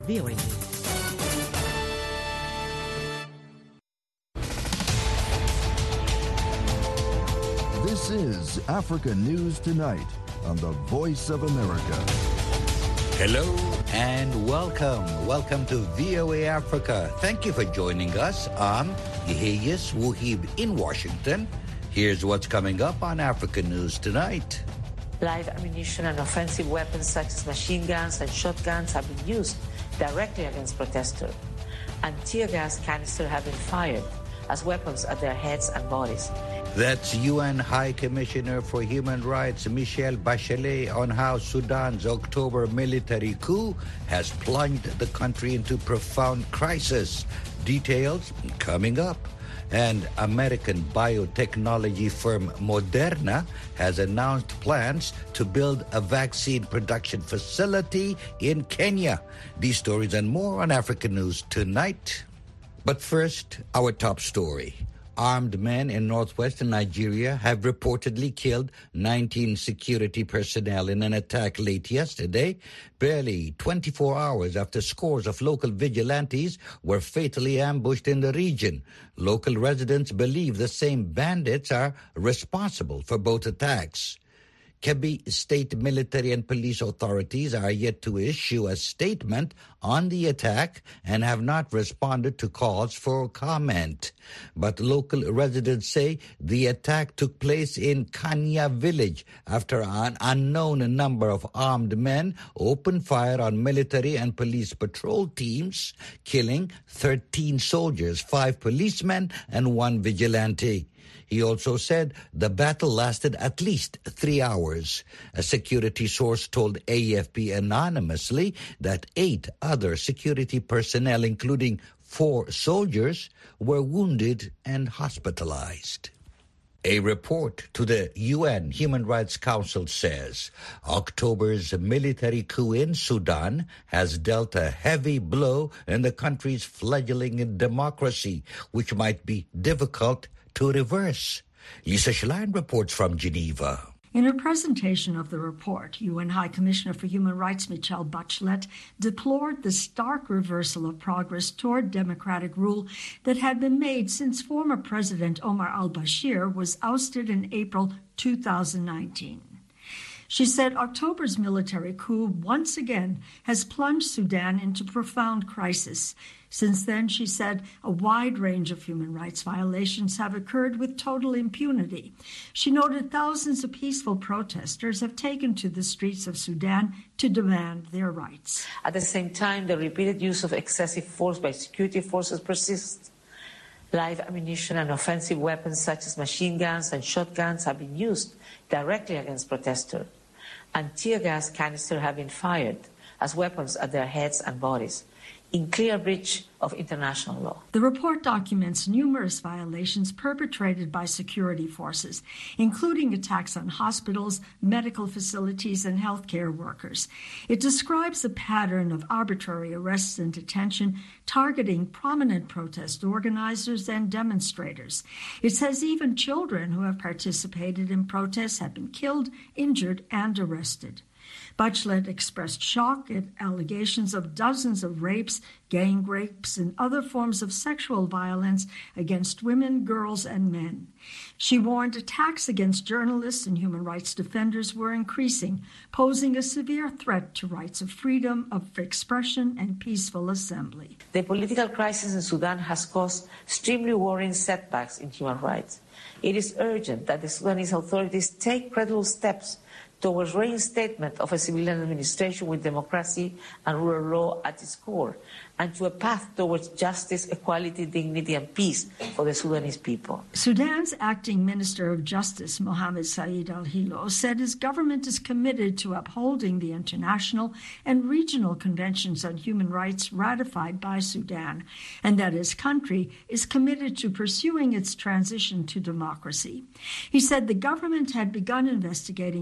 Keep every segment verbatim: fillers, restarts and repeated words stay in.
V O A News. This is Africa News Tonight on the Voice of America. Hello and welcome. Welcome to V O A Africa. Thank you for joining us. I'm Yeheyes Wuhib in Washington. Here's what's coming up on Africa News Tonight. Live ammunition and offensive weapons such as machine guns and shotguns have been used directly against protesters, and tear gas canisters have been fired as weapons at their heads and bodies. That's U N High Commissioner for Human Rights Michelle Bachelet on how Sudan's October military coup has plunged the country into profound crisis. Details coming up. And American biotechnology firm Moderna has announced plans to build a vaccine production facility in Kenya. These stories and more on Africa News Tonight. But first, our top story. Armed men in northwestern Nigeria have reportedly killed nineteen security personnel in an attack late yesterday, barely twenty-four hours after scores of local vigilantes were fatally ambushed in the region. Local residents believe the same bandits are responsible for both attacks. Kebbi state military and police authorities are yet to issue a statement on the attack and have not responded to calls for comment. But local residents say the attack took place in Kanya village after an unknown number of armed men opened fire on military and police patrol teams, killing thirteen soldiers, five policemen, and one vigilante. He also said the battle lasted at least three hours. A security source told A F P anonymously that eight other security personnel, including four soldiers, were wounded and hospitalized. A report to the U N Human Rights Council says October's military coup in Sudan has dealt a heavy blow in the country's fledgling democracy, which might be difficult to reverse. Lisa Schlein reports from Geneva. In her presentation of the report, U N High Commissioner for Human Rights Michelle Bachelet deplored the stark reversal of progress toward democratic rule that had been made since former President Omar al-Bashir was ousted in April two thousand nineteen. She said October's military coup once again has plunged Sudan into profound crisis. Since then, she said, a wide range of human rights violations have occurred with total impunity. She noted thousands of peaceful protesters have taken to the streets of Sudan to demand their rights. At the same time, the repeated use of excessive force by security forces persists. Live ammunition and offensive weapons such as machine guns and shotguns have been used directly against protesters, and tear gas canisters have been fired as weapons at their heads and bodies, in clear breach of international law. The report documents numerous violations perpetrated by security forces, including attacks on hospitals, medical facilities, and healthcare workers. It describes a pattern of arbitrary arrests and detention targeting prominent protest organizers and demonstrators. It says even children who have participated in protests have been killed, injured, and arrested. Bachelet expressed shock at allegations of dozens of rapes, gang rapes, and other forms of sexual violence against women, girls, and men. She warned attacks against journalists and human rights defenders were increasing, posing a severe threat to rights of freedom of expression and peaceful assembly. The political crisis in Sudan has caused extremely worrying setbacks in human rights. It is urgent that the Sudanese authorities take credible steps towards reinstatement of a civilian administration with democracy and rule of law at its core, and to a path towards justice, equality, dignity, and peace for the Sudanese people. Sudan's acting Minister of Justice, Mohamed Said Al-Hilo, said his government is committed to upholding the international and regional conventions on human rights ratified by Sudan, and that his country is committed to pursuing its transition to democracy. He said the government had begun investigating allegations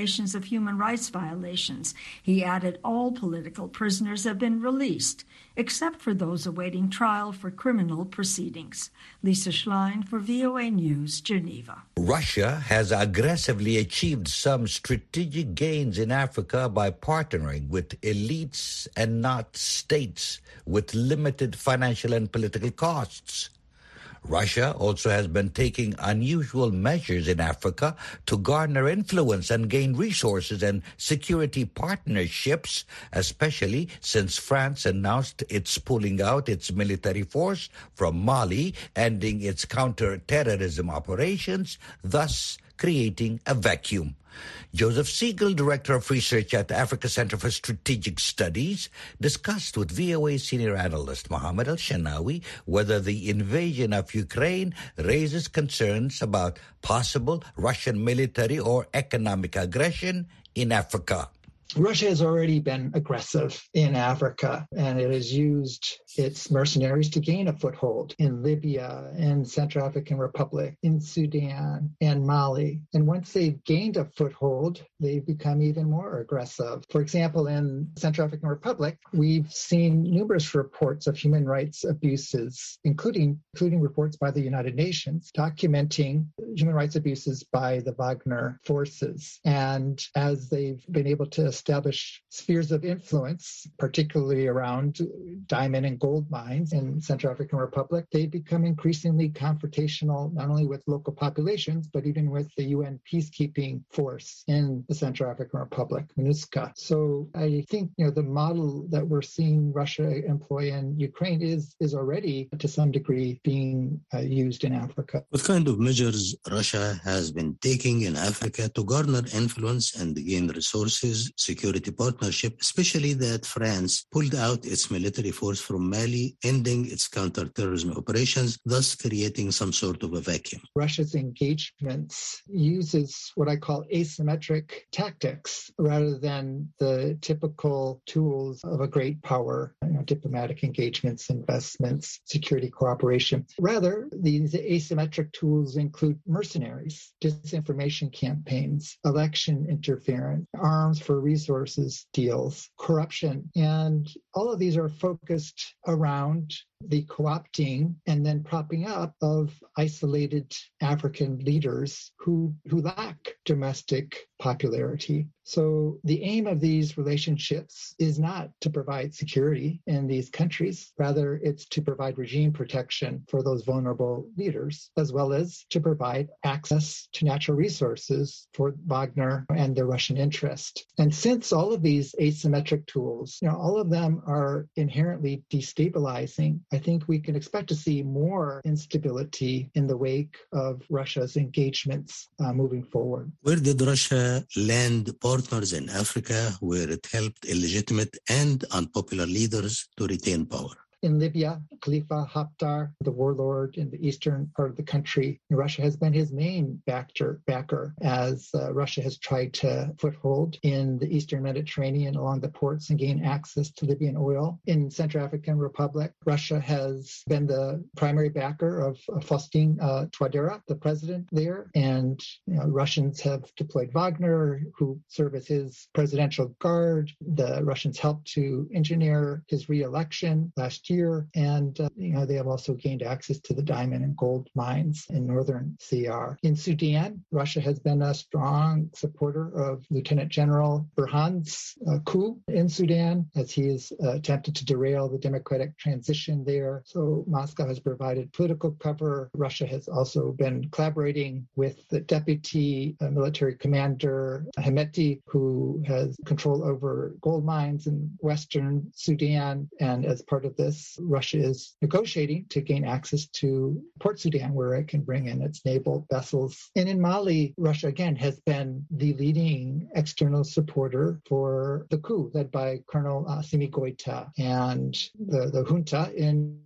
allegations of human rights violations. He added all political prisoners have been released, except for those awaiting trial for criminal proceedings. Lisa Schlein for V O A News, Geneva. Russia has aggressively achieved some strategic gains in Africa by partnering with elites and not states with limited financial and political costs. Russia also has been taking unusual measures in Africa to garner influence and gain resources and security partnerships, especially since France announced it's pulling out its military force from Mali, ending its counter-terrorism operations, thus creating a vacuum. Joseph Siegel, Director of Research at the Africa Center for Strategic Studies, discussed with V O A senior analyst Mohammed Al-Shanawi whether the invasion of Ukraine raises concerns about possible Russian military or economic aggression in Africa. Russia has already been aggressive in Africa, and it has used its mercenaries to gain a foothold in Libya, in Central African Republic, in Sudan, and Mali. And once they've gained a foothold, they've become even more aggressive. For example, in Central African Republic, we've seen numerous reports of human rights abuses, including, including reports by the United Nations, documenting human rights abuses by the Wagner forces. And as they've been able to establish spheres of influence, particularly around diamond and gold mines in Central African Republic, they become increasingly confrontational, not only with local populations, but even with the U N peacekeeping force in the Central African Republic, MINUSCA. So I think, you know, the model that we're seeing Russia employ in Ukraine is, is already, to some degree, being uh, used in Africa. What kind of measures Russia has been taking in Africa to garner influence and gain resources, security partnership, especially that France pulled out its military force from Mali, ending its counter-terrorism operations, thus creating some sort of a vacuum? Russia's engagements uses what I call asymmetric tactics rather than the typical tools of a great power, you know, diplomatic engagements, investments, security cooperation. Rather, these asymmetric tools include mercenaries, disinformation campaigns, election interference, arms for resources deals, corruption, and all of these are focused around the co-opting and then propping up of isolated African leaders who, who lack domestic popularity. So the aim of these relationships is not to provide security in these countries. Rather, it's to provide regime protection for those vulnerable leaders, as well as to provide access to natural resources for Wagner and the Russian interest. And since all of these asymmetric tools, you know, all of them are inherently destabilizing, I think we can expect to see more instability in the wake of Russia's engagements uh, moving forward. Where did Russia land partners in Africa where it helped illegitimate and unpopular leaders to retain power? In Libya, Khalifa Haftar, the warlord in the eastern part of the country, Russia has been his main backer, backer as uh, Russia has tried to foothold in the eastern Mediterranean along the ports and gain access to Libyan oil. In Central African Republic, Russia has been the primary backer of uh, Faustin uh, Touadera, the president there, and you know, Russians have deployed Wagner, who serve as his presidential guard. The Russians helped to engineer his re-election last year. Year, and uh, you know they have also gained access to the diamond and gold mines in northern C R. In Sudan, Russia has been a strong supporter of Lieutenant General Burhan's uh, coup in Sudan, as he has uh, attempted to derail the democratic transition there. So Moscow has provided political cover. Russia has also been collaborating with the deputy uh, military commander Hemeti, who has control over gold mines in western Sudan, and as part of this, Russia is negotiating to gain access to Port Sudan, where it can bring in its naval vessels. And in Mali, Russia, again, has been the leading external supporter for the coup led by Colonel uh, Assimi Goïta and the, the junta in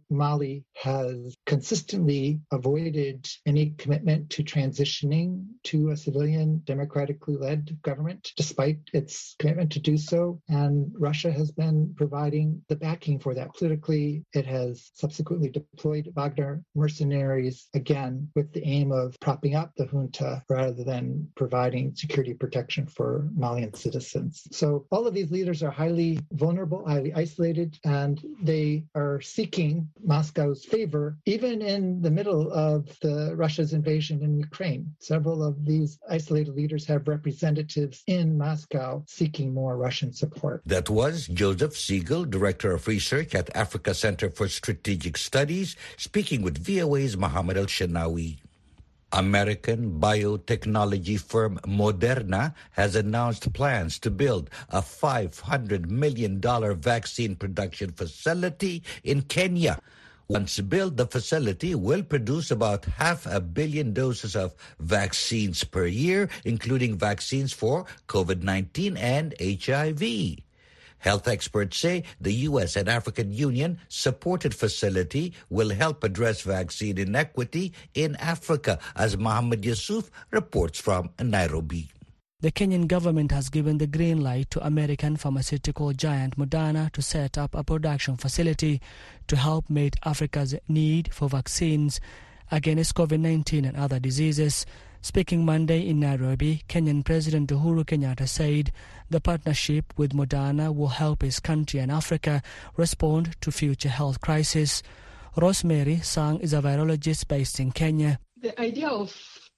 Mali has consistently avoided any commitment to transitioning to a civilian, democratically led government, despite its commitment to do so. And Russia has been providing the backing for that. Politically, it has subsequently deployed Wagner mercenaries, again, with the aim of propping up the junta rather than providing security protection for Malian citizens. So all of these leaders are highly vulnerable, highly isolated, and they are seeking Moscow's favor, even in the middle of the Russia's invasion in Ukraine. Several of these isolated leaders have representatives in Moscow seeking more Russian support. That was Joseph Siegel, Director of Research at Africa Center for Strategic Studies, speaking with V O A's Mohammed El-Shenawi. American biotechnology firm Moderna has announced plans to build a five hundred million dollars vaccine production facility in Kenya. Once built, the facility will produce about half a billion doses of vaccines per year, including vaccines for COVID nineteen and H I V. Health experts say the U S and African Union supported facility will help address vaccine inequity in Africa, as Mohammed Yusuf reports from Nairobi. The Kenyan government has given the green light to American pharmaceutical giant Moderna to set up a production facility to help meet Africa's need for vaccines against COVID nineteen and other diseases. Speaking Monday in Nairobi, Kenyan President Uhuru Kenyatta said the partnership with Moderna will help his country and Africa respond to future health crises. Rosemary Sang is a virologist based in Kenya. The idea of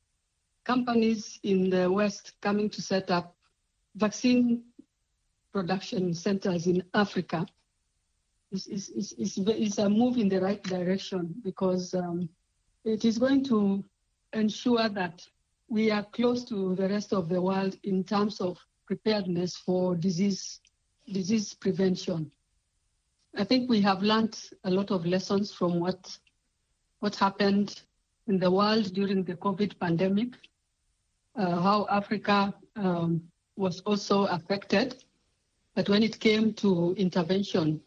companies in the West coming to set up vaccine production centers in Africa is, is, is, is, is a move in the right direction, because um, it is going to ensure that we are close to the rest of the world in terms of preparedness for disease disease prevention. I think we have learned a lot of lessons from what what happened in the world during the COVID pandemic, uh, how Africa um, was also affected. But when it came to intervention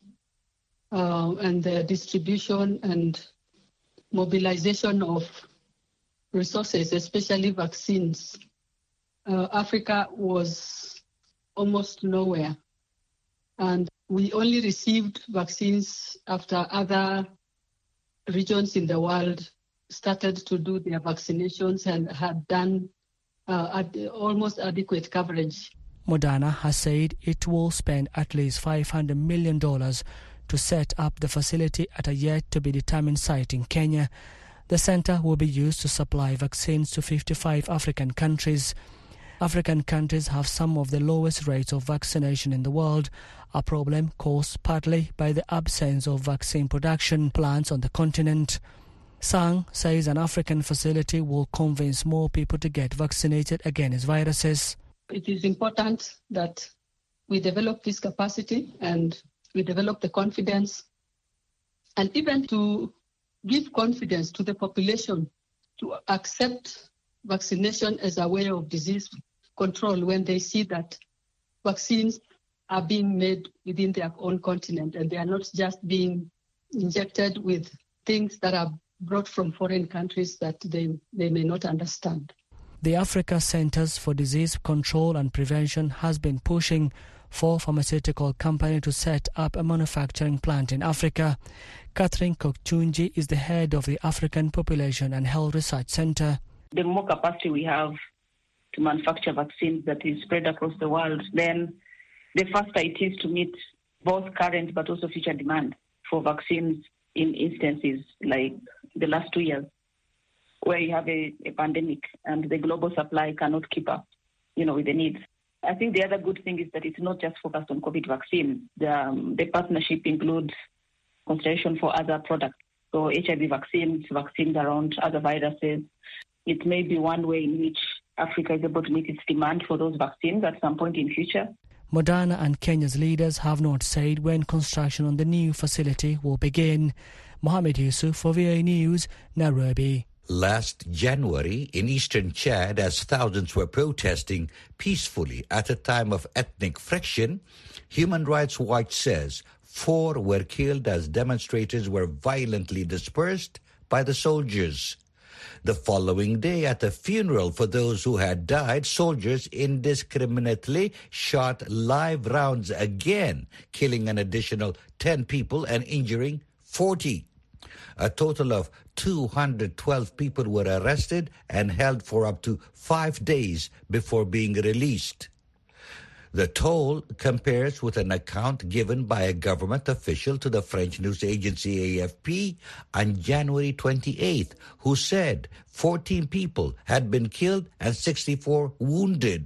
uh, and the distribution and mobilization of resources, especially vaccines, uh, Africa was almost nowhere. And we only received vaccines after other regions in the world started to do their vaccinations and had done uh, ad- almost adequate coverage. Moderna has said it will spend at least five hundred million dollars to set up the facility at a yet-to-be-determined site in Kenya. The center will be used to supply vaccines to fifty-five African countries. African countries have some of the lowest rates of vaccination in the world, a problem caused partly by the absence of vaccine production plants on the continent. Sang says an African facility will convince more people to get vaccinated against viruses. It is important that we develop this capacity and we develop the confidence, and even to give confidence to the population to accept vaccination as a way of disease control when they see that vaccines are being made within their own continent and they are not just being injected with things that are brought from foreign countries that they, they may not understand. The Africa Centers for Disease Control and Prevention has been pushing for pharmaceutical company to set up a manufacturing plant in Africa. Catherine Koktunji is the head of the African Population and Health Research Center. The more capacity we have to manufacture vaccines that is spread across the world, then the faster it is to meet both current but also future demand for vaccines in instances like the last two years, where you have a, a pandemic and the global supply cannot keep up, you know, with the needs. I think the other good thing is that it's not just focused on COVID vaccine. The, um, the partnership includes consideration for other products. So H I V vaccines, vaccines around other viruses. It may be one way in which Africa is able to meet its demand for those vaccines at some point in future. Moderna and Kenya's leaders have not said when construction on the new facility will begin. Mohammed Yusuf for V O A News, Nairobi. Last January, in eastern Chad, as thousands were protesting peacefully at a time of ethnic friction, Human Rights Watch says Four were killed as demonstrators were violently dispersed by the soldiers. The following day, at a funeral for those who had died, soldiers indiscriminately shot live rounds again, killing an additional ten people and injuring forty. A total of two hundred twelve people were arrested and held for up to five days before being released. The toll compares with an account given by a government official to the French news agency A F P on January twenty-eighth, who said fourteen people had been killed and sixty-four wounded.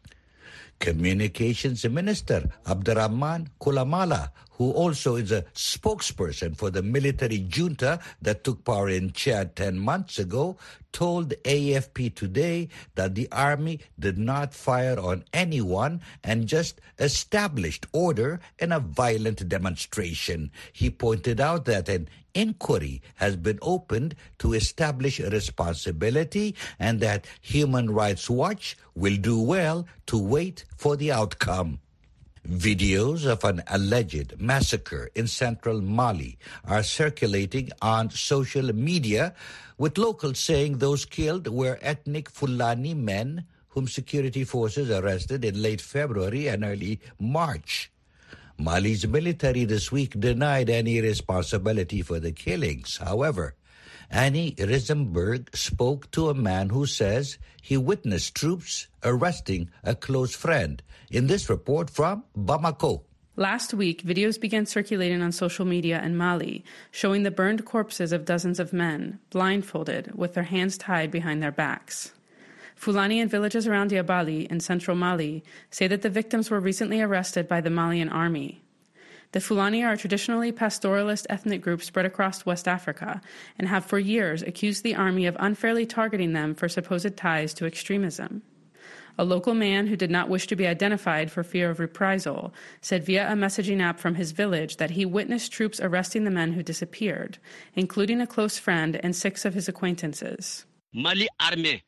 Communications Minister Abderrahman Koulamala, who also is a spokesperson for the military junta that took power in Chad ten months ago, told A F P today that the army did not fire on anyone and just established order in a violent demonstration. He pointed out that an inquiry has been opened to establish responsibility and that Human Rights Watch will do well to wait for the outcome. Videos of an alleged massacre in central Mali are circulating on social media, with locals saying those killed were ethnic Fulani men whom security forces arrested in late February and early March. Mali's military this week denied any responsibility for the killings. However, Annie Risenberg spoke to a man who says he witnessed troops arresting a close friend. In this report from Bamako. Last week, videos began circulating on social media in Mali, showing the burned corpses of dozens of men, blindfolded, with their hands tied behind their backs. Fulani and villages around Diabali in central Mali say that the victims were recently arrested by the Malian army. The Fulani are a traditionally pastoralist ethnic group spread across West Africa and have for years accused the army of unfairly targeting them for supposed ties to extremism. A local man who did not wish to be identified for fear of reprisal said via a messaging app from his village that he witnessed troops arresting the men who disappeared, including a close friend and six of his acquaintances. Mali army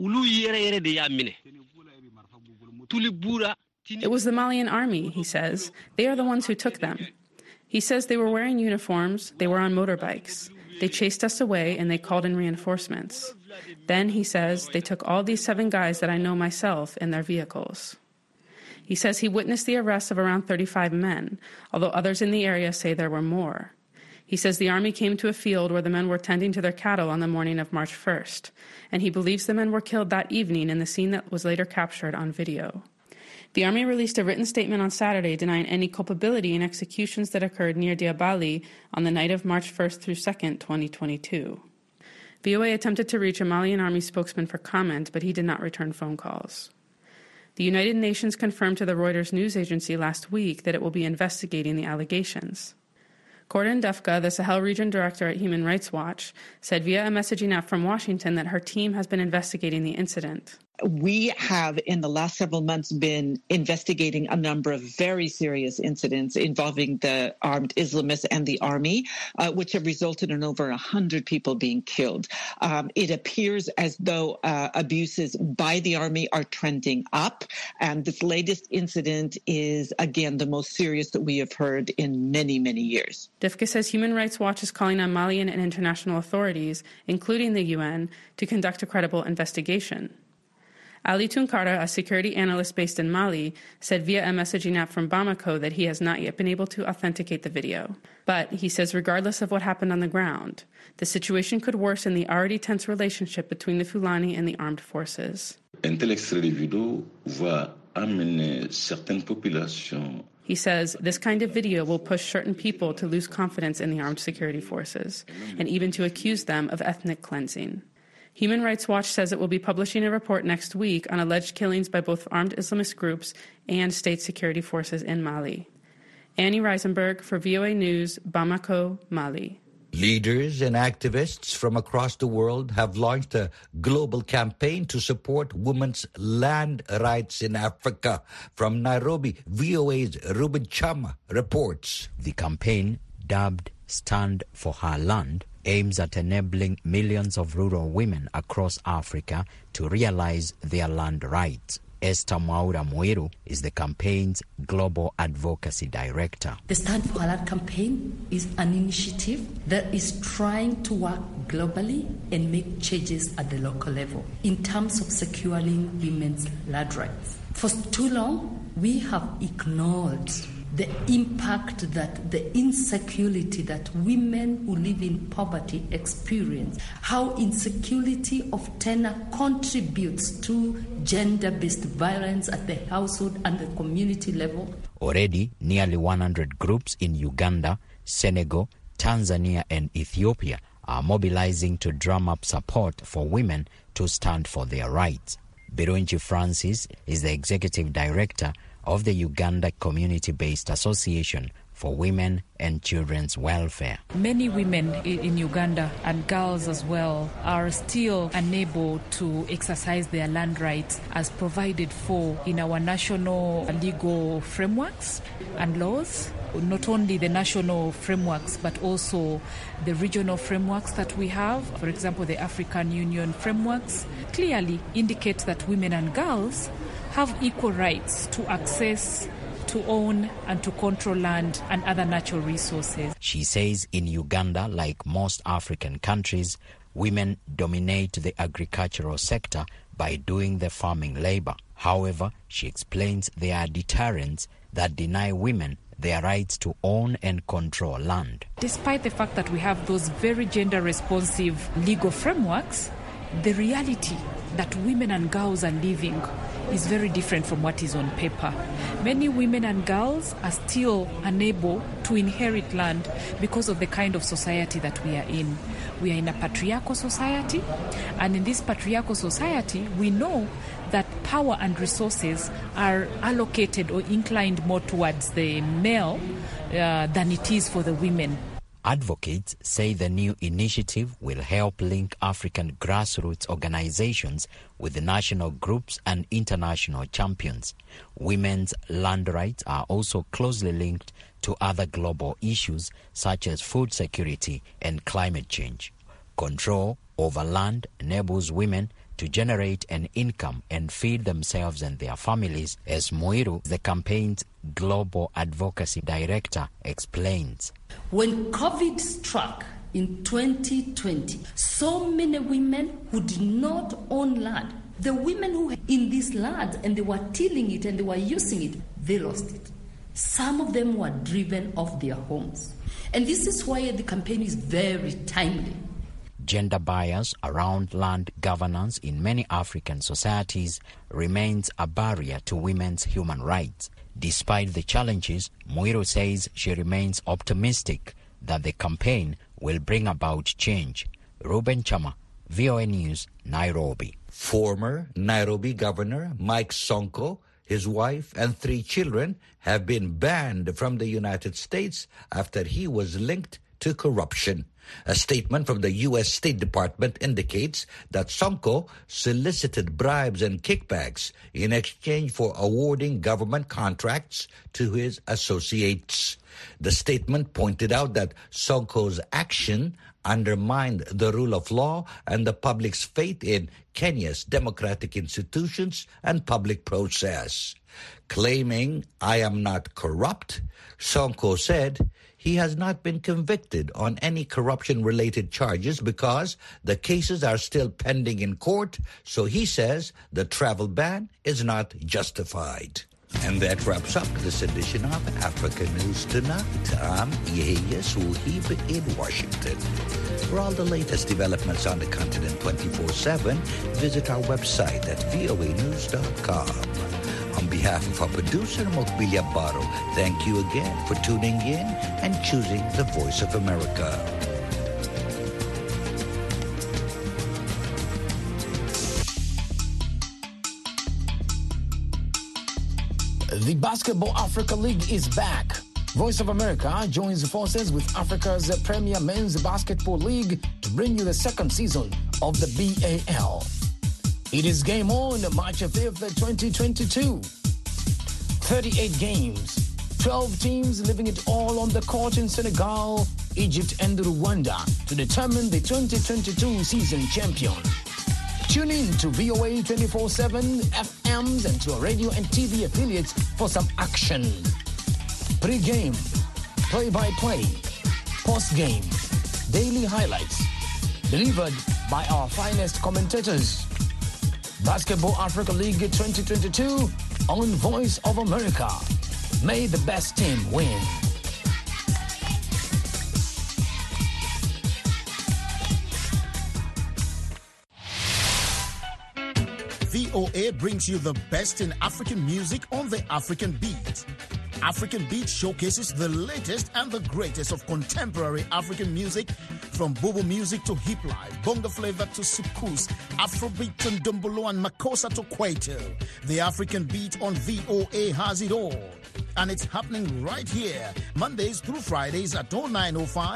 It was the Malian army, he says. They are the ones who took them. He says they were wearing uniforms, they were on motorbikes. They chased us away and they called in reinforcements. Then, he says, they took all these seven guys that I know myself in their vehicles. He says he witnessed the arrest of around thirty-five men, although others in the area say there were more. He says the army came to a field where the men were tending to their cattle on the morning of March first, and he believes the men were killed that evening in the scene that was later captured on video. The army released a written statement on Saturday denying any culpability in executions that occurred near Diabali on the night of March first through second, twenty twenty-two. V O A attempted to reach a Malian army spokesman for comment, but he did not return phone calls. The United Nations confirmed to the Reuters news agency last week that it will be investigating the allegations. Cordon Defka, the Sahel region director at Human Rights Watch, said via a messaging app from Washington that her team has been investigating the incident. We have, in the last several months, been investigating a number of very serious incidents involving the armed Islamists and the army, uh, which have resulted in over one hundred people being killed. Um, it appears as though uh, abuses by the army are trending up, and this latest incident is, again, the most serious that we have heard in many, many years. Defka says Human Rights Watch is calling on Malian and international authorities, including the U N, to conduct a credible investigation. Ali Tunkara, a security analyst based in Mali, said via a messaging app from Bamako that he has not yet been able to authenticate the video. But he says regardless of what happened on the ground, the situation could worsen the already tense relationship between the Fulani and the armed forces. He says this kind of video will push certain people to lose confidence in the armed security forces and even to accuse them of ethnic cleansing. Human Rights Watch says it will be publishing a report next week on alleged killings by both armed Islamist groups and state security forces in Mali. Annie Risenberg for V O A News, Bamako, Mali. Leaders and activists from across the world have launched a global campaign to support women's land rights in Africa. From Nairobi, V O A's Ruben Chama reports. The campaign, dubbed Stand for Her Land, aims at enabling millions of rural women across Africa to realize their land rights. Esther Mwaura Muiru is the campaign's Global Advocacy Director. The Stand for Her Land campaign is an initiative that is trying to work globally and make changes at the local level in terms of securing women's land rights. For too long, we have ignored the impact that the insecurity that women who live in poverty experience, how insecurity of tenure contributes to gender-based violence at the household and the community level. Already, nearly one hundred groups in Uganda, Senegal, Tanzania, and Ethiopia are mobilizing to drum up support for women to stand for their rights. Birungi Francis is the executive director of the Uganda Community-Based Association for Women and Children's Welfare. Many women in Uganda, and girls as well, are still unable to exercise their land rights as provided for in our national legal frameworks and laws. Not only the national frameworks, but also the regional frameworks that we have. For example, the African Union frameworks clearly indicate that women and girls have equal rights to access, to own, and to control land and other natural resources. She says in Uganda, like most African countries, women dominate the agricultural sector by doing the farming labor. However, she explains there are deterrents that deny women their rights to own and control land. Despite the fact that we have those very gender-responsive legal frameworks, the reality that women and girls are living is very different from what is on paper. Many women and girls are still unable to inherit land because of the kind of society that we are in. We are in a patriarchal society, and in this patriarchal society, we know that power and resources are allocated or inclined more towards the male uh, than it is for the women. Advocates say the new initiative will help link African grassroots organizations with the national groups and international champions. Women's land rights are also closely linked to other global issues such as food security and climate change. Control over land enables women to generate an income and feed themselves and their families, as Muiru, the campaign's Global Advocacy Director, explains. When COVID struck in twenty twenty, so many women who did not own land, the women who were in this land and they were tilling it and they were using it, they lost it. Some of them were driven off their homes. And this is why the campaign is very timely. Gender bias around land governance in many African societies remains a barrier to women's human rights. Despite the challenges, Muiru says she remains optimistic that the campaign will bring about change. Ruben Chama, V O A News, Nairobi. Former Nairobi Governor Mike Sonko, his wife, and three children have been banned from the United States after he was linked to corruption. A statement from the U S State Department indicates that Sonko solicited bribes and kickbacks in exchange for awarding government contracts to his associates. The statement pointed out that Sonko's action undermined the rule of law and the public's faith in Kenya's democratic institutions and public process. Claiming, "I am not corrupt," Sonko said he has not been convicted on any corruption-related charges because the cases are still pending in court, so he says the travel ban is not justified. And that wraps up this edition of Africa News Tonight. I'm Yehia Suhib in Washington. For all the latest developments on the continent twenty-four seven, visit our website at V O A news dot com. On behalf of our producer, Mokbilia Baro, thank you again for tuning in and choosing the Voice of America. The Basketball Africa League is back. Voice of America joins forces with Africa's premier men's basketball league to bring you the second season of the B A L. It is game on March fifth, twenty twenty-two. thirty-eight games, twelve teams leaving it all on the court in Senegal, Egypt, and Rwanda to determine the twenty twenty-two season champion. Tune in to V O A twenty-four seven F Ms and to our radio and T V affiliates for some action. Pre-game, play-by-play, post-game, daily highlights, delivered by our finest commentators. Basketball Africa League twenty twenty-two on Voice of America. May the best team win. V O A brings you the best in African music on the African Beat. African Beat showcases the latest and the greatest of contemporary African music, from Bobo music to hip life, bongo flavor to soukous, Afrobeat and Dumbolo and Makossa to Kwaito. The African Beat on V O A has it all. And it's happening right here, Mondays through Fridays at oh nine oh five